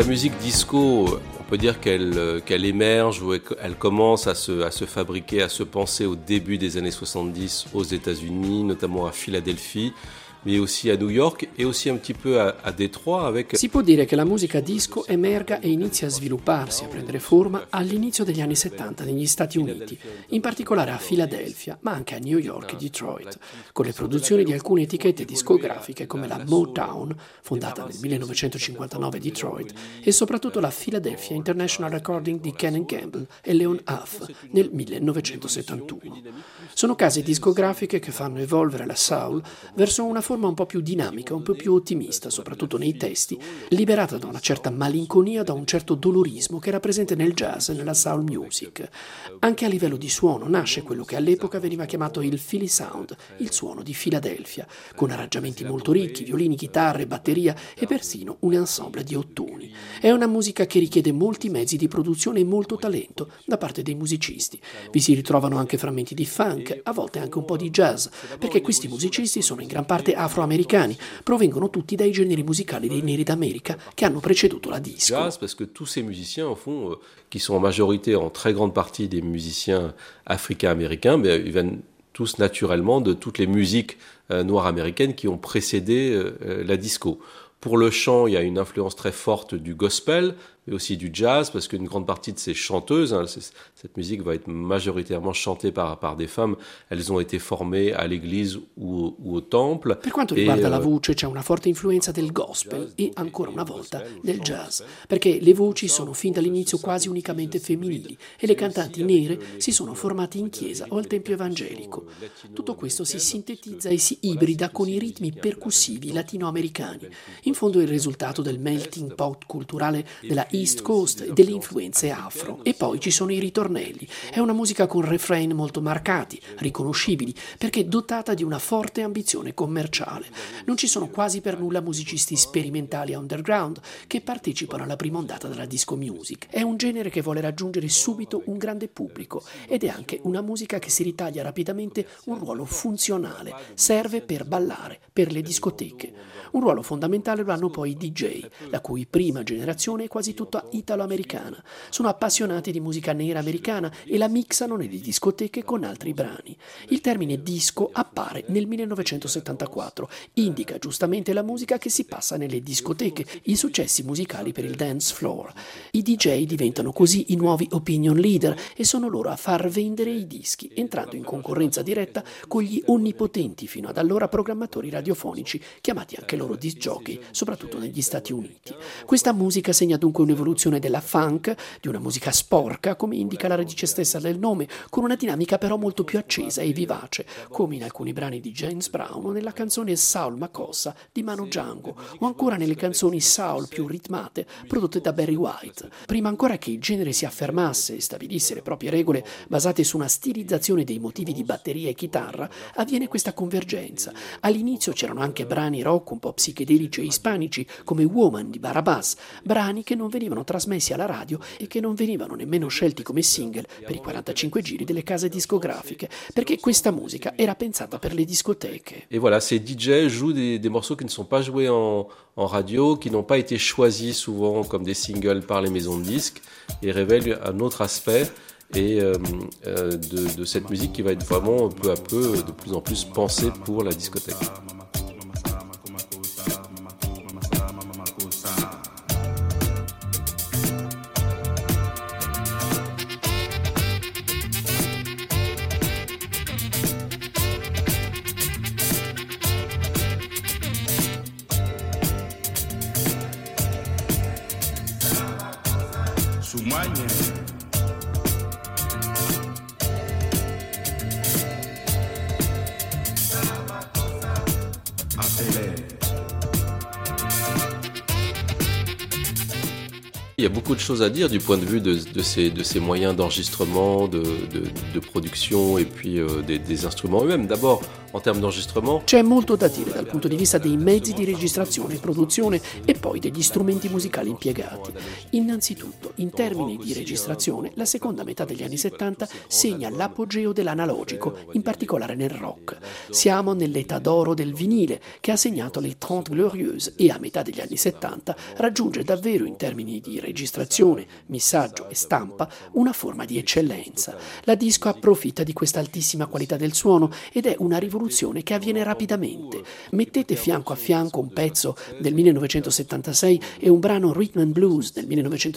la musique disco, on peut dire qu'elle émerge ou elle commence à se fabriquer, à se penser au début des années 70 aux États-Unis, notamment à Philadelphie, mais aussi a New York e aussi un petit peu a Détroit avec... Si può dire che la musica disco emerga e inizia a svilupparsi, a prendere forma all'inizio degli anni 70 negli Stati Uniti, in particolare a Philadelphia, ma anche a New York e Detroit, con le produzioni di alcune etichette discografiche come la Motown, fondata nel 1959 a Detroit, e soprattutto la Philadelphia International Recording di Ken Campbell e Leon Huff nel 1971. Sono case discografiche che fanno evolvere la soul verso una forma un po' più dinamica, un po' più ottimista, soprattutto nei testi, liberata da una certa malinconia, da un certo dolorismo che era presente nel jazz e nella soul music. Anche a livello di suono nasce quello che all'epoca veniva chiamato il Philly Sound, il suono di Filadelfia, con arrangiamenti molto ricchi, violini, chitarre, batteria e persino un ensemble di ottoni. È una musica che richiede molti mezzi di produzione e molto talento da parte dei musicisti. Vi si ritrovano anche frammenti di funk, a volte anche un po' di jazz, perché questi musicisti sono in gran parte afroamericani, provengono tutti dai generi musicali dei neri d'America che hanno preceduto la disco. Jazz, parce que tous ces musiciens, au fond, qui sont en majorité, en très grande partie des musiciens africains-américains, ils viennent tous naturellement de toutes les musiques noires américaines qui ont précédé la disco. Pour le chant, il y a une influence très forte du gospel, mais aussi du jazz, parce qu'une grande partie de ces chanteuses, cette musique va être majoritairement chantée par des femmes, elles ont été formées à l'église ou au temple. Per quanto riguarda la voce, c'è una forte influenza del gospel e ancora una volta del jazz, perché le voci sono fin dall'inizio quasi unicamente femminili e le cantanti nere si sono formate in chiesa o al tempio evangelico. Tutto questo si sintetizza e si ibrida con i ritmi percussivi latinoamericani. In fondo è il risultato del melting pot culturale della East Coast e delle influenze afro. E poi ci sono i ritornelli. È una musica con refrain molto marcati, riconoscibili, perché dotata di una forte ambizione commerciale. Non ci sono quasi per nulla musicisti sperimentali underground che partecipano alla prima ondata della disco music. È un genere che vuole raggiungere subito un grande pubblico ed è anche una musica che si ritaglia rapidamente un ruolo funzionale. Serve per ballare, per le discoteche. Un ruolo fondamentale lo hanno poi i DJ, la cui prima generazione è quasi tutta italo-americana. Sono appassionati di musica nera americana e la mixano nelle discoteche con altri brani. Il termine disco appare nel 1974, indica giustamente la musica che si passa nelle discoteche, i successi musicali per il dance floor. I DJ diventano così i nuovi opinion leader e sono loro a far vendere i dischi, entrando in concorrenza diretta con gli onnipotenti fino ad allora programmatori radiofonici, chiamati anche loro disc jockey, soprattutto negli Stati Uniti. Questa musica segna dunque un'evoluzione della funk, di una musica sporca, come indica la radice stessa del nome, con una dinamica però molto più accesa e vivace, come in alcuni brani di James Brown o nella canzone Saul Makossa di Manu Django, o ancora nelle canzoni soul più ritmate prodotte da Barry White. Prima ancora che il genere si affermasse e stabilisse le proprie regole basate su una stilizzazione dei motivi di batteria e chitarra, avviene questa convergenza. All'inizio c'erano anche brani rock un po' psichedelici e ispanici, come Woman di Barabás, brani che non venivano trasmessi alla radio e che non venivano nemmeno scelti come single per i 45 giri delle case discografiche, perché questa musica era pensata per le discoteche. Et voilà, ces DJ jouent des morceaux qui ne sont pas joués en radio, qui n'ont pas été choisis souvent comme des singles par les maisons de disques, et révèlent un autre aspect de cette musique qui va être vraiment peu à peu de plus en plus pensée pour la discothèque. Il y a beaucoup de choses à dire du point de vue de ces moyens d'enregistrement, de production et puis des instruments eux-mêmes. D'abord, en termes d'enregistrement. C'è molto da dire dal punto di vista dei mezzi di registrazione e produzione e poi degli strumenti musicali impiegati. Innanzitutto, in termini di registrazione, la seconda metà degli anni 70 segna l'apogeo dell'analogico, in particolare nel rock. Siamo nell'età d'oro del vinile, che ha segnato le 30 Glorieuses e a metà degli anni 70 raggiunge davvero in termini di registrazione, missaggio e stampa una forma di eccellenza. La disco approfitta di questa altissima qualità del suono ed è una rivoluzione che avviene rapidamente. Mettete fianco a fianco un pezzo del 1976 e un brano rhythm and blues del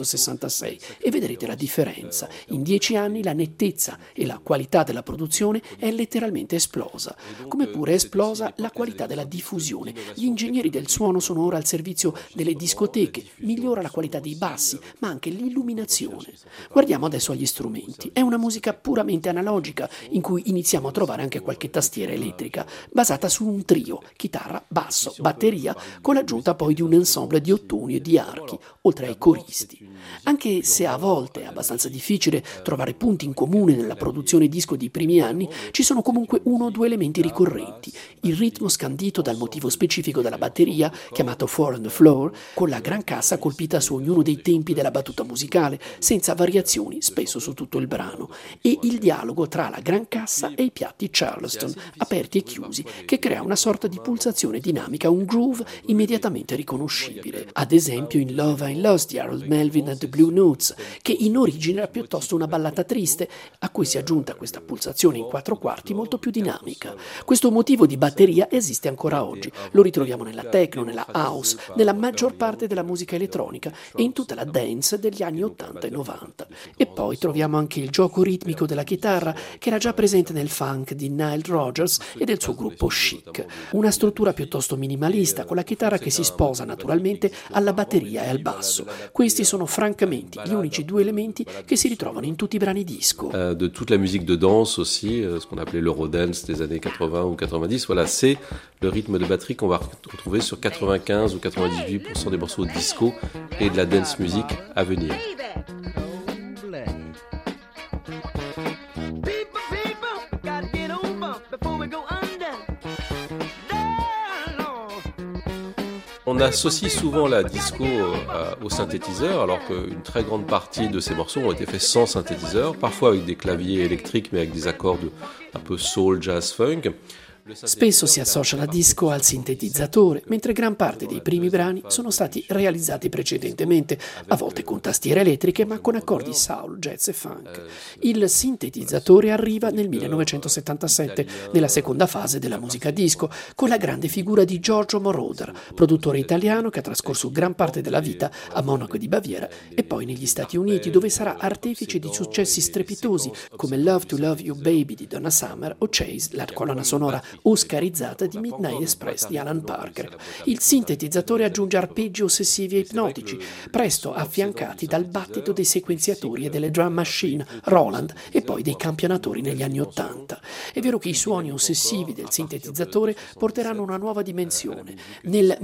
1966 e vedrete la differenza. In 10 anni la nettezza e la qualità della produzione è letteralmente esplosa, come pure è esplosa la qualità della diffusione. Gli ingegneri del suono sono ora al servizio delle discoteche, migliora la qualità dei bassi, ma anche l'illuminazione. Guardiamo adesso agli strumenti. È una musica puramente analogica, in cui iniziamo a trovare anche qualche tastiera elettrica, basata su un trio, chitarra, basso, batteria, con l'aggiunta poi di un ensemble di ottoni e di archi, oltre ai coristi. Anche se a volte è abbastanza difficile trovare punti in comune nella produzione disco dei primi anni, ci sono comunque uno o due elementi ricorrenti. Il ritmo scandito dal motivo specifico della batteria, chiamato Four on the Floor, con la gran cassa colpita su ognuno dei tempi della battuta musicale, senza variazioni, spesso su tutto il brano, e il dialogo tra la gran cassa e i piatti Charleston, aperti e chiusi, che crea una sorta di pulsazione dinamica, un groove immediatamente riconoscibile. Ad esempio in Love I Lost di Harold Melvin and the Blue Notes, che in origine era piuttosto una ballata triste, a cui si è aggiunta questa pulsazione in 4/4 molto più dinamica. Questo motivo di batteria esiste ancora oggi, lo ritroviamo nella techno, nella house, nella maggior parte della musica elettronica e in tutta la dance degli anni 80 e 90. E poi troviamo anche il gioco ritmico della chitarra, che era già presente nel funk di Nile Rodgers e del suo gruppo Chic. Una struttura piuttosto minimalista, con la chitarra che si sposa naturalmente alla batteria e al basso. Questi sono francamente gli unici due elementi che si ritrovano in tutti i brani disco. De toute la musique de danse aussi, ce qu'on appelait l'Eurodance des années 80 ou 90, voilà, c'est le rythme de batterie qu'on va retrouver sur 95 ou 98% des morceaux disco et de la dance music à venir. On associe souvent la disco au synthétiseur, alors qu'une très grande partie de ces morceaux ont été faits sans synthétiseur, parfois avec des claviers électriques, mais avec des accords un peu soul, jazz, funk. Spesso si associa la disco al sintetizzatore, mentre gran parte dei primi brani sono stati realizzati precedentemente, a volte con tastiere elettriche ma con accordi soul, jazz e funk. Il sintetizzatore arriva nel 1977, nella seconda fase della musica disco, con la grande figura di Giorgio Moroder, produttore italiano che ha trascorso gran parte della vita a Monaco di Baviera e poi negli Stati Uniti, dove sarà artefice di successi strepitosi come Love to Love You Baby di Donna Summer o Chase, la colonna sonora oscarizzata di Midnight Express di Alan Parker. Il sintetizzatore aggiunge arpeggi ossessivi e ipnotici, presto affiancati dal battito dei sequenziatori e delle drum machine Roland e poi dei campionatori negli anni '80. È vero che i suoni ossessivi del sintetizzatore porteranno una nuova dimensione. Nel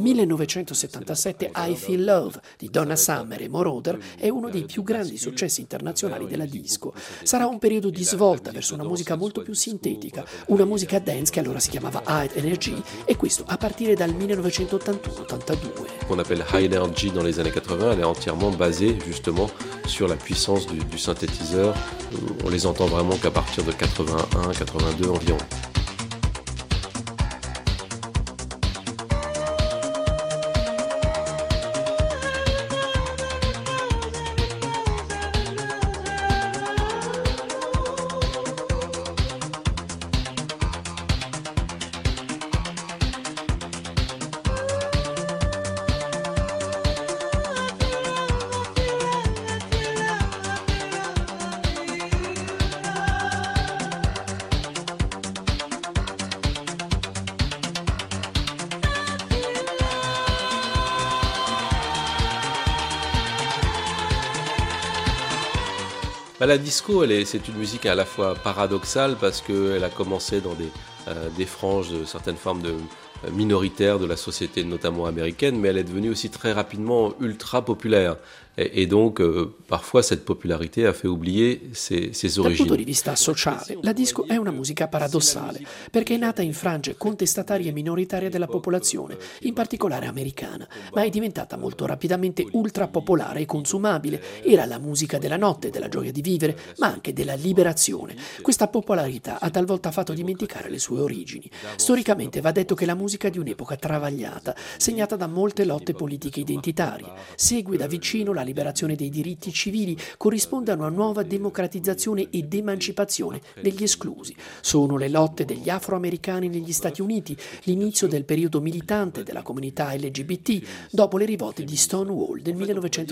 1977 I Feel Love di Donna Summer e Moroder è uno dei più grandi successi internazionali della disco. Sarà un periodo di svolta verso una musica molto più sintetica, una musica dance che allora si chiamava High Energy, et questo à partir dal 1981-82. Qu'on appelle High Energy dans les années 80, elle est entièrement basée justement sur la puissance du synthétiseur. On les entend vraiment qu'à partir de 81, 82 environ. La disco, c'est une musique à la fois paradoxale parce qu'elle a commencé dans des franges de certaines formes de minoritaires de la société, notamment américaine, mais elle est devenue aussi très rapidement ultra populaire. E donc parfois cette popularité a fait oublier ses Dal origini. punto di vista sociale, la disco è una musica paradossale, perché è nata in frange contestatarie minoritarie della popolazione, in particolare americana, ma è diventata molto rapidamente ultra popolare e consumabile. Era la musica della notte, della gioia di vivere, ma anche della liberazione. Questa popolarità ha talvolta fatto dimenticare le sue origini. Storicamente va detto che la musica di un'epoca travagliata, segnata da molte lotte politiche identitarie, segue da vicino la liberazione dei diritti civili, corrisponde a una nuova democratizzazione ed emancipazione degli esclusi. Sono le lotte degli afroamericani negli Stati Uniti, l'inizio del periodo militante della comunità LGBT dopo le rivolte di Stonewall del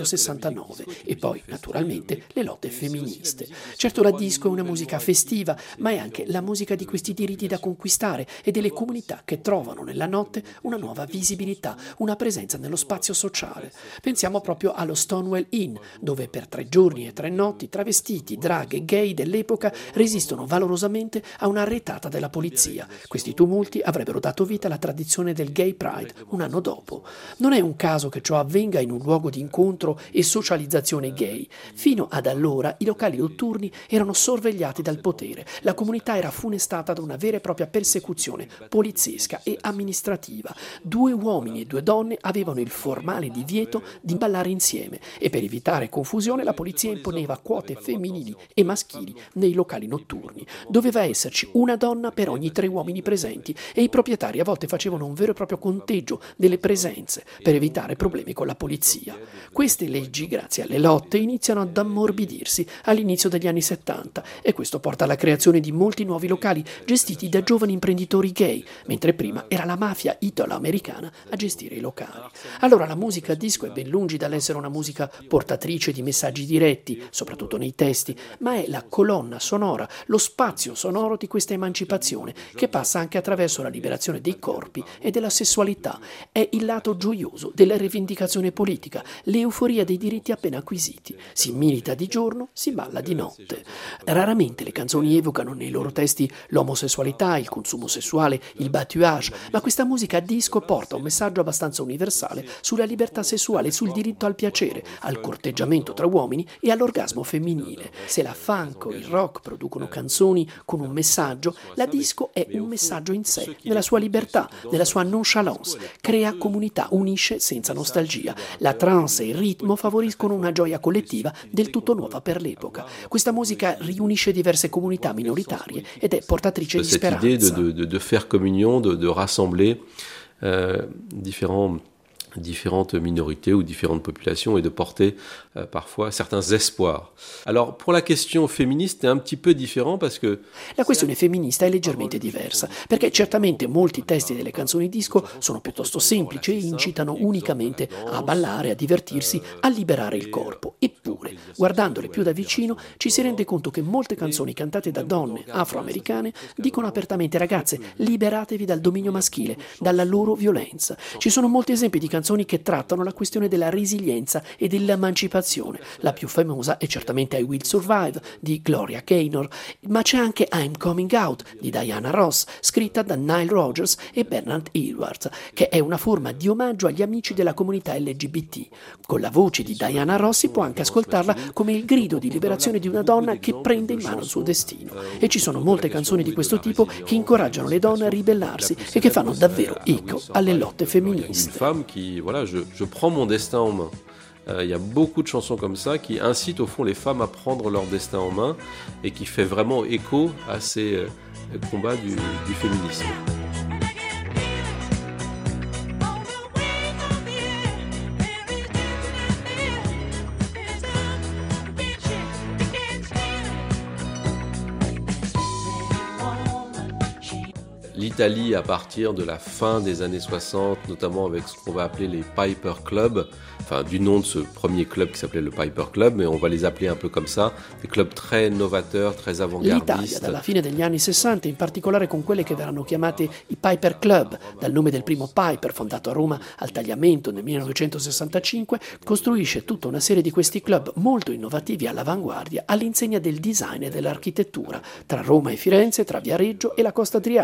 1969 e poi, naturalmente, le lotte femministe. Certo, la disco è una musica festiva, ma è anche la musica di questi diritti da conquistare e delle comunità che trovano nella notte una nuova visibilità, una presenza nello spazio sociale. Pensiamo proprio allo Stonewall Inn, dove per 3 giorni e 3 notti travestiti, drag e gay dell'epoca resistono valorosamente a una retata della polizia. Questi tumulti avrebbero dato vita alla tradizione del Gay Pride un anno dopo. Non è un caso che ciò avvenga in un luogo di incontro e socializzazione gay. Fino ad allora i locali notturni erano sorvegliati dal potere. La comunità era funestata da una vera e propria persecuzione poliziesca e amministrativa. 2 uomini e 2 donne avevano il formale divieto di ballare insieme e per evitare confusione la polizia imponeva quote femminili e maschili nei locali notturni. Doveva esserci una donna per ogni 3 uomini presenti e i proprietari a volte facevano un vero e proprio conteggio delle presenze per evitare problemi con la polizia. Queste leggi, grazie alle lotte, iniziano ad ammorbidirsi all'inizio degli anni 70 e questo porta alla creazione di molti nuovi locali gestiti da giovani imprenditori gay, mentre prima era la mafia italo-americana a gestire i locali. Allora la musica disco è ben lungi dall'essere una musica portatrice di messaggi diretti, soprattutto nei testi, ma è la colonna sonora, lo spazio sonoro di questa emancipazione che passa anche attraverso la liberazione dei corpi e della sessualità. È il lato gioioso della rivendicazione politica, l'euforia dei diritti appena acquisiti. Si milita di giorno, si balla di notte. Raramente le canzoni evocano nei loro testi l'omosessualità, il consumo sessuale, il batouage, ma questa musica disco porta un messaggio abbastanza universale sulla libertà sessuale, sul diritto al piacere, al corteggiamento tra uomini e all'orgasmo femminile. Se la funk o il rock producono canzoni con un messaggio, la disco è un messaggio in sé, nella sua libertà, nella sua nonchalance, crea comunità, unisce senza nostalgia. La trance e il ritmo favoriscono una gioia collettiva del tutto nuova per l'epoca. Questa musica riunisce diverse comunità minoritarie ed è portatrice di speranza. Cette idée de faire communion, de rassembler différentes minorités ou différentes populations et de porter parfois certains espoirs. Alors pour la question féministe è un petit peu différent parce que la questione femminista è leggermente diversa, perché certamente molti testi delle canzoni disco sono piuttosto semplici e incitano unicamente a ballare, a divertirsi, a liberare il corpo. Eppure, guardandole più da vicino, ci si rende conto che molte canzoni cantate da donne afroamericane dicono apertamente: ragazze, liberatevi dal dominio maschile, dalla loro violenza. Ci sono molti esempi di canzoni che trattano la questione della resilienza e dell'emancipazione. La più famosa è certamente I Will Survive di Gloria Gaynor, ma c'è anche I'm Coming Out di Diana Ross, scritta da Nile Rodgers e Bernard Edwards, che è una forma di omaggio agli amici della comunità LGBT. Con la voce di Diana Ross si può anche ascoltarla come il grido di liberazione di una donna che prende in mano il suo destino. E ci sono molte canzoni di questo tipo che incoraggiano le donne a ribellarsi e che fanno davvero eco alle lotte femministe. Voilà, je prends mon destin en main. Il y a beaucoup de chansons comme ça qui incitent au fond les femmes à prendre leur destin en main et qui fait vraiment écho à ces combats du féminisme. L'Italie, à partir de la fin des années 60, notamment avec ce qu'on va appeler les Piper Club, enfin du nom de ce premier club qui s'appelait le Piper Club, mais on va les appeler un peu comme ça, des clubs très novateurs, très avant-gardistes. L'Italia, dalla fine degli anni 60, in particolare con quelle che verranno chiamate i Piper Club, dal nome del primo Piper fondato a Roma al Tagliamento nel 1965, costruisce tutta una serie di questi club molto innovativi all'avanguardia, all'insegna del design e dell'architettura, tra Roma e Firenze, tra Viareggio e la costa adriatica.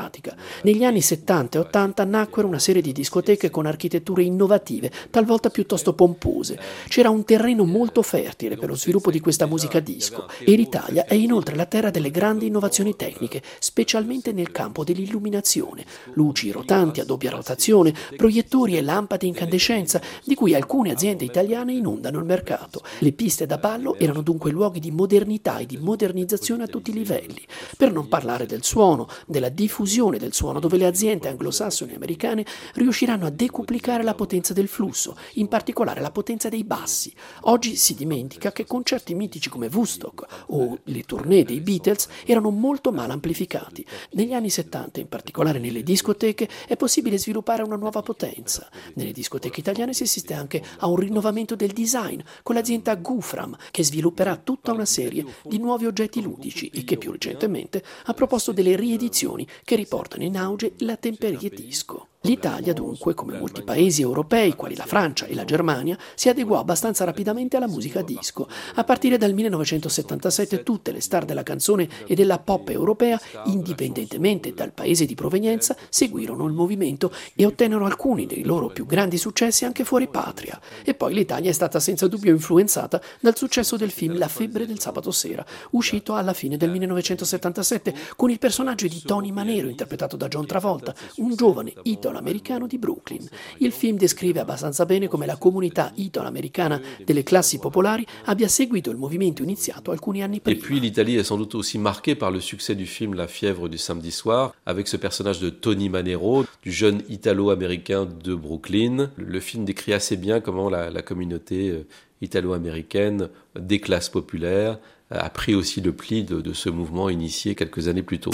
Negli anni 70 e 80 nacquero una serie di discoteche con architetture innovative, talvolta piuttosto pompose. C'era un terreno molto fertile per lo sviluppo di questa musica disco e l'Italia è inoltre la terra delle grandi innovazioni tecniche, specialmente nel campo dell'illuminazione. Luci rotanti a doppia rotazione, proiettori e lampade incandescenza, di cui alcune aziende italiane inondano il mercato. Le piste da ballo erano dunque luoghi di modernità e di modernizzazione a tutti i livelli. Per non parlare del suono, della diffusione del suono, dove le aziende anglosassoni e americane riusciranno a decuplicare la potenza del flusso, in particolare la potenza dei bassi. Oggi si dimentica che concerti mitici come Woodstock o le tournée dei Beatles erano molto mal amplificati. Negli anni 70, in particolare nelle discoteche, è possibile sviluppare una nuova potenza. Nelle discoteche italiane si assiste anche a un rinnovamento del design con l'azienda Gufram, che svilupperà tutta una serie di nuovi oggetti ludici e che più recentemente ha proposto delle riedizioni che riportano in auge la temperie disco. L'Italia, dunque, come molti paesi europei, quali la Francia e la Germania, si adeguò abbastanza rapidamente alla musica disco. A partire dal 1977 tutte le star della canzone e della pop europea, indipendentemente dal paese di provenienza, seguirono il movimento e ottennero alcuni dei loro più grandi successi anche fuori patria. E poi l'Italia è stata senza dubbio influenzata dal successo del film La febbre del sabato sera, uscito alla fine del 1977, con il personaggio di Tony Manero, interpretato da John Travolta, un giovane italo-americano di Brooklyn. Il film descrive abbastanza bene come la comunità italo-americana delle classi popolari abbia seguito il movimento iniziato alcuni anni prima. Et puis l'Italie est sans doute aussi marquée par le succès du film La fièvre du samedi soir, avec ce personnage de Tony Manero, du jeune italo-américain de Brooklyn. Le film décrit assez bien comment la communauté italo-américaine des classes populaires a pris aussi le pli de ce mouvement initié quelques années plus tôt.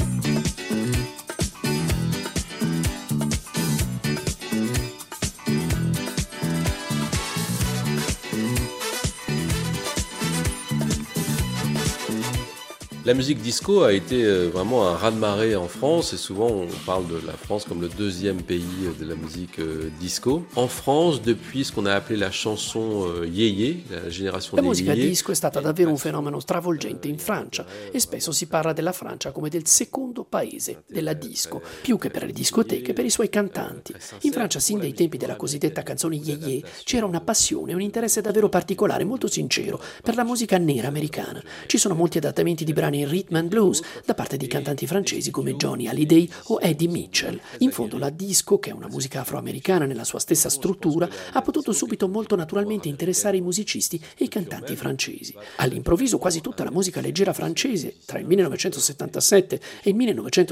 La musique disco a été vraiment un raz-de-marée en France et souvent on parle de la France comme le deuxième pays de la musique disco. En France, depuis ce qu'on a appelé la chanson yéyé, la génération La des musica yéyés, disco è stata davvero un fenomeno stravolgente in Francia e spesso si parla della Francia come del secondo paese della disco, più che per le discoteche, per i suoi cantanti. In Francia, sin dai tempi della cosiddetta canzone yéyé, c'era una passione, un interesse davvero particolare, molto sincero, per la musica nera americana. Ci sono molti adattamenti di brani in rhythm and blues da parte di cantanti francesi come Johnny Hallyday o Eddie Mitchell. In fondo la disco, che è una musica afroamericana nella sua stessa struttura, ha potuto subito molto naturalmente interessare i musicisti e i cantanti francesi. All'improvviso quasi tutta la musica leggera francese tra il 1977 e il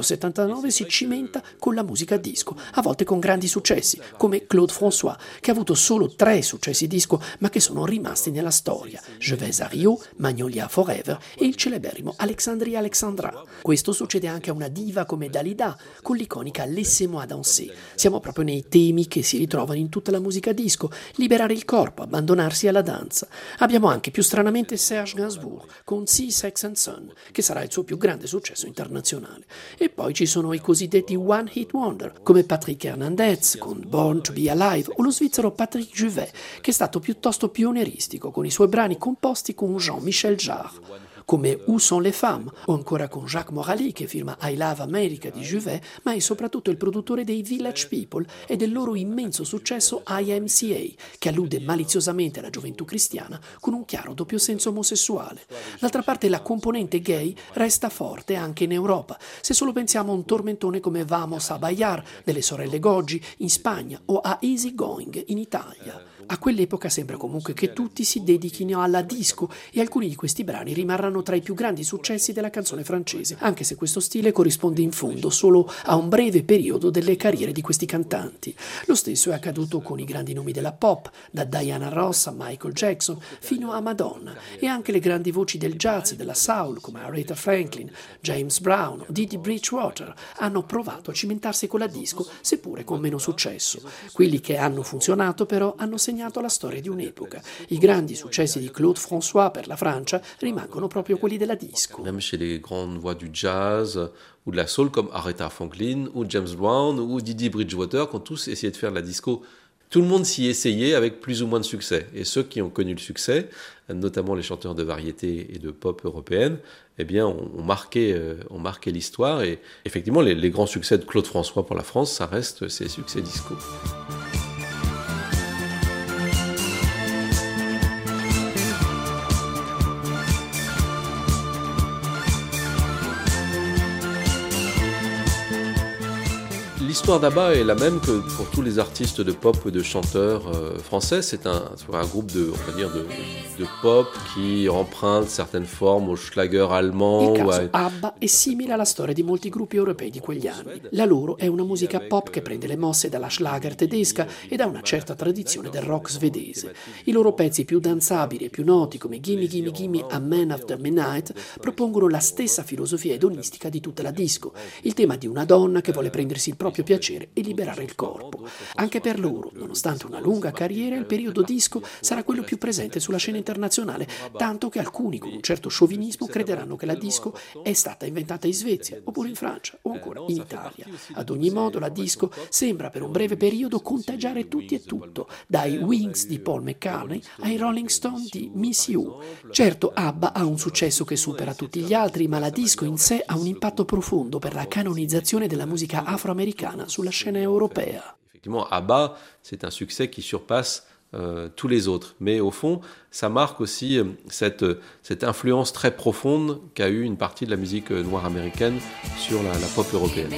1979 si cimenta con la musica disco, a volte con grandi successi, come Claude François, che ha avuto solo 3 successi disco ma che sono rimasti nella storia: Je vais à Rio, Magnolia Forever e il celeberrimo Alexandria Alexandra. Questo succede anche a una diva come Dalida, con l'iconica Laissez-moi danser. Siamo proprio nei temi che si ritrovano in tutta la musica disco: liberare il corpo, abbandonarsi alla danza. Abbiamo anche più stranamente Serge Gainsbourg con Sea, Sex and Sun, che sarà il suo più grande successo internazionale. E poi ci sono i cosiddetti One Hit Wonder, come Patrick Hernandez con Born to be Alive o lo svizzero Patrick Juvet, che è stato piuttosto pionieristico con i suoi brani composti con Jean-Michel Jarre, come Où sont les femmes, o ancora con Jacques Morali che firma I Love America di Juvet, ma è soprattutto il produttore dei Village People e del loro immenso successo IMCA, che allude maliziosamente alla gioventù cristiana con un chiaro doppio senso omosessuale. D'altra parte la componente gay resta forte anche in Europa, se solo pensiamo a un tormentone come Vamos a Bailar delle sorelle Goggi in Spagna o a Easy Going in Italia. A quell'epoca sembra comunque che tutti si dedichino alla disco e alcuni di questi brani rimarranno tra i più grandi successi della canzone francese, anche se questo stile corrisponde in fondo solo a un breve periodo delle carriere di questi cantanti. Lo stesso è accaduto con i grandi nomi della pop, da Diana Ross a Michael Jackson fino a Madonna, e anche le grandi voci del jazz e della soul come Aretha Franklin, James Brown o Didi Bridgewater hanno provato a cimentarsi con la disco, seppure con meno successo. Quelli che hanno funzionato però hanno segnato la storia di un'epoca. I grandi successi di Claude François per la Francia rimangono proprio quelli della disco. Même chez les grandes voix du jazz ou de la soul comme Aretha Franklin ou James Brown ou Didi Bridgewater qui ont tous essayé de faire de la disco. Tout le monde s'y essayait avec plus ou moins de succès. Et ceux qui ont connu le succès, notamment les chanteurs de variété et de pop européenne, eh bien, ont marqué l'histoire. Et effectivement, les grands succès de Claude François pour la France, ça reste ses succès disco. L'histoire d'ABBA est la même que pour tous les artistes de pop et de chanteurs français. C'est un groupe de pop qui emprunte certaines formes au Schlager allemand. Il caso ABBA è simile alla storia di molti gruppi europei di quegli anni. La loro è una musica pop che prende le mosse dalla Schlager tedesca e da una certa tradizione del rock svedese. I loro pezzi più danzabili e più noti, come Gimme Gimme Gimme a Man After Midnight, propongono la stessa filosofia edonistica di tutta la disco, il tema di una donna che vuole prendersi il proprio piacere e liberare il corpo. Anche per loro, nonostante una lunga carriera, il periodo disco sarà quello più presente sulla scena internazionale, tanto che alcuni con un certo sciovinismo crederanno che la disco è stata inventata in Svezia, oppure in Francia, o ancora in Italia. Ad ogni modo, la disco sembra per un breve periodo contagiare tutti e tutto, dai Wings di Paul McCartney ai Rolling Stone di Miss You. Certo, ABBA ha un successo che supera tutti gli altri, ma la disco in sé ha un impatto profondo per la canonizzazione della musica afroamericana sulla scène européenne. Effectivement, ABBA, c'est un succès qui surpasse tous les autres. Mais au fond, ça marque aussi cette influence très profonde qu'a eu une partie de la musique noire américaine sur la pop européenne.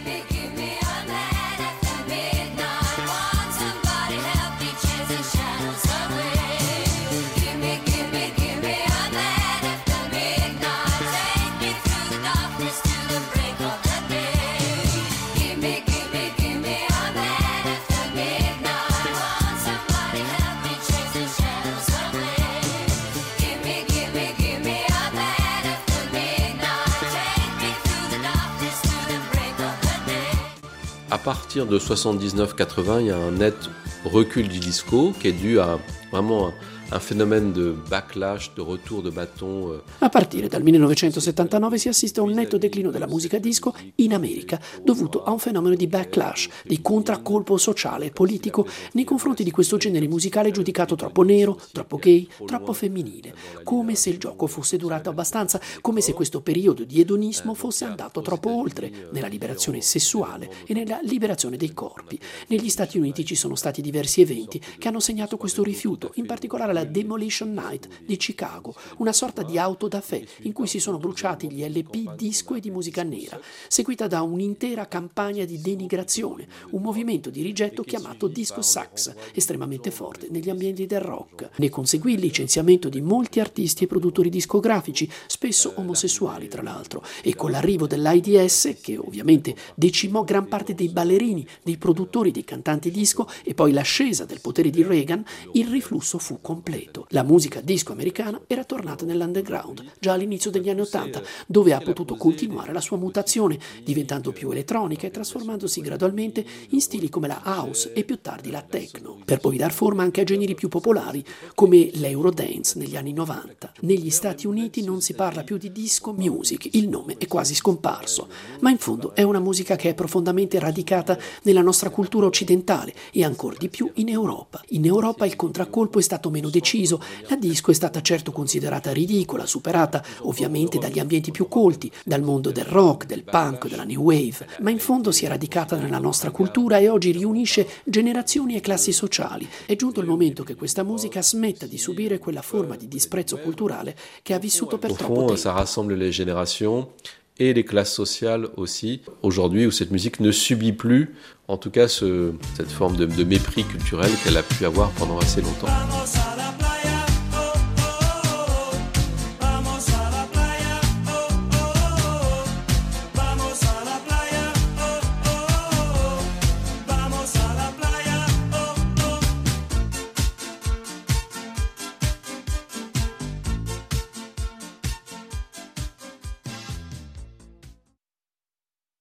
À partir de 79-80, il y a un net recul du disco qui est dû à vraiment un phénomène de backlash, de retour de bâton. A partire dal 1979 si assiste a un netto declino della musica disco in America, dovuto a un fenomeno di backlash, di contraccolpo sociale e politico nei confronti di questo genere musicale giudicato troppo nero, troppo gay, troppo femminile, come se il gioco fosse durato abbastanza, come se questo periodo di edonismo fosse andato troppo oltre nella liberazione sessuale e nella liberazione dei corpi. Negli Stati Uniti ci sono stati diversi eventi che hanno segnato questo rifiuto, in particolare la Demolition Night di Chicago, una sorta di auto da fè in cui si sono bruciati gli LP disco e di musica nera, seguita da un'intera campagna di denigrazione, un movimento di rigetto chiamato disco sax, estremamente forte negli ambienti del rock. Ne conseguì il licenziamento di molti artisti e produttori discografici, spesso omosessuali tra l'altro, e con l'arrivo dell'AIDS, che ovviamente decimò gran parte dei ballerini, dei produttori, dei cantanti disco, e poi l'ascesa del potere di Reagan, il riflusso fu completo. La musica disco americana era tornata nell'underground già all'inizio degli anni '80, dove ha potuto continuare la sua mutazione, diventando più elettronica e trasformandosi gradualmente in stili come la house e più tardi la techno, per poi dar forma anche a generi più popolari come l'Eurodance negli anni 90. Negli Stati Uniti non si parla più di disco music, il nome è quasi scomparso, ma in fondo è una musica che è profondamente radicata nella nostra cultura occidentale e ancor di più in Europa. In Europa il contraccolpo è stato meno deciso, la disco è stata certo considerata ridicola, superata ovviamente dagli ambienti più colti, dal mondo del rock, del punk, della new wave, ma in fondo si è radicata nella nostra cultura e oggi riunisce generazioni e classi sociali. È giunto il momento che questa musica smetta di subire quella forma di disprezzo culturale che ha vissuto per troppo tempo. Ça rassemble les générations et les classes sociales aussi. Aujourd'hui, où cette musique ne subit plus, en tout cas, cette forme de mépris culturel qu'elle a pu avoir pendant assez longtemps.